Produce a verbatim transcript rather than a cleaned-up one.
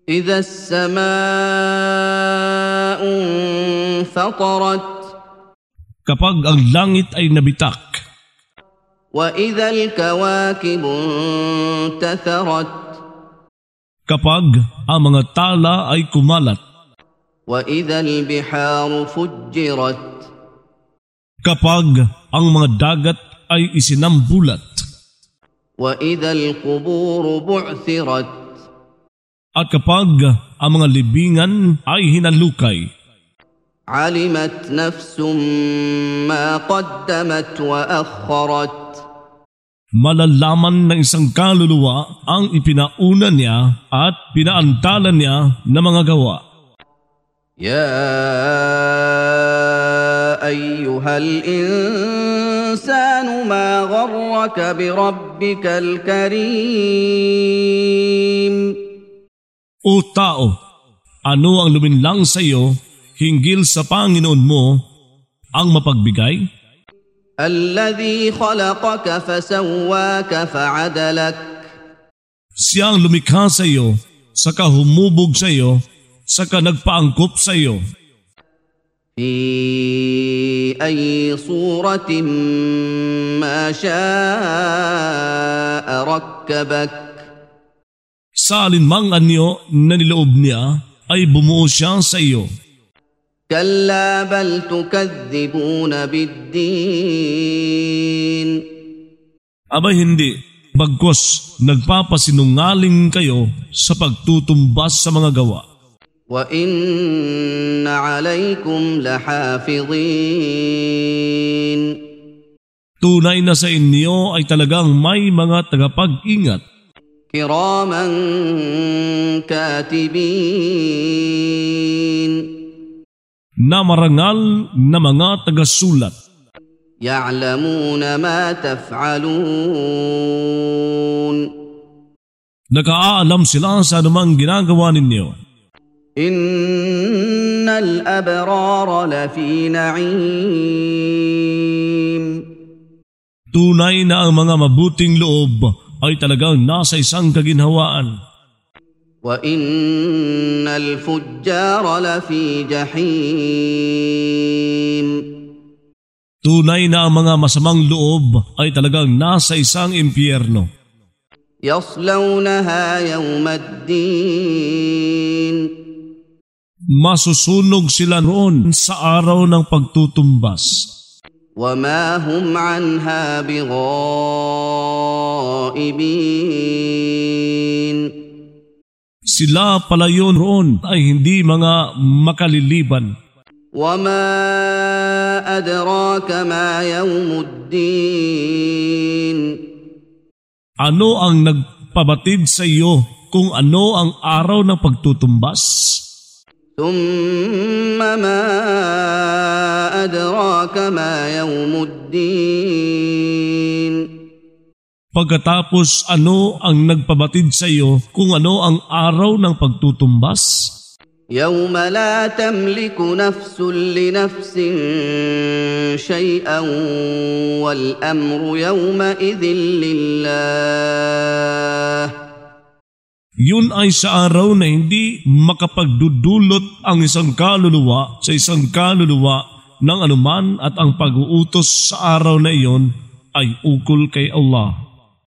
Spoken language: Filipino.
إذا السماء انفطرت Kapag ang langit ay nabitak, وإذا الكواكب انتثرت kapag ang mga tala ay kumalat, وإذا البحار فجرت kapag ang mga dagat ay isinambulat, وإذا القبور بعثرت at kapag ang mga libingan ay hinalukay, علمت نفس ما قدمت وأخرت malalaman ng isang kaluluwa ang ipinauna niya at pinaantala niya na mga gawa. يا أيها الإنسان ما غرك بربك الكريم O tao, ano ang luminlang sa iyo hinggil sa Panginoon mo ang mapagbigay? الذي خلقك فسواك فعدلك Siyang lumikha sa iyo, saka humubog sa iyo, saka nagpaangkop sa iyo. في أي صورة ما شاء ركبك Sa alinmang anyo na niloob niya ay bumuo siya sa iyo. كلا بل تكذبون بالدين Abay hindi, bagkus nagpapasinungaling kayo sa pagtutumbas sa mga gawa. وإن عليكم لحافظين Tunay na sa inyo ay talagang may mga tagapag-ingat كراما كاتبين na marangal na mga tagasulat. يعلمون ما تفعلون Nakaalam sila sa anumang ginagawa ninyo. إن الأبرار لفي نعيم Tunay na ang mga mabuting loob ay talagang nasa isang kaginhawaan. وإن الفجار لفي جحيم Tunay na ang mga masamang loob ay talagang nasa isang impyerno. يصلونها يوم الدين Masusunog sila roon sa araw ng pagtutumbas. وما هم عنها بغائبين Sila pala yun roon ay hindi mga makaliliban. وما أدراك ما يوم الدين Ano ang nagpabatid sa iyo kung ano ang araw ng pagtutumbas? ثم ما أدراك ما يوم الدين Pagkatapos ano ang nagpabatid sa iyo kung ano ang araw ng pagtutumbas? يوم لا تملك نفس لنفس شيئا والأمر يومئذ لله Yun ay sa araw na hindi makapagdudulot ang isang kaluluwa sa isang kaluluwa ng anuman at ang pag-uutos sa araw na iyon ay ukol kay Allah.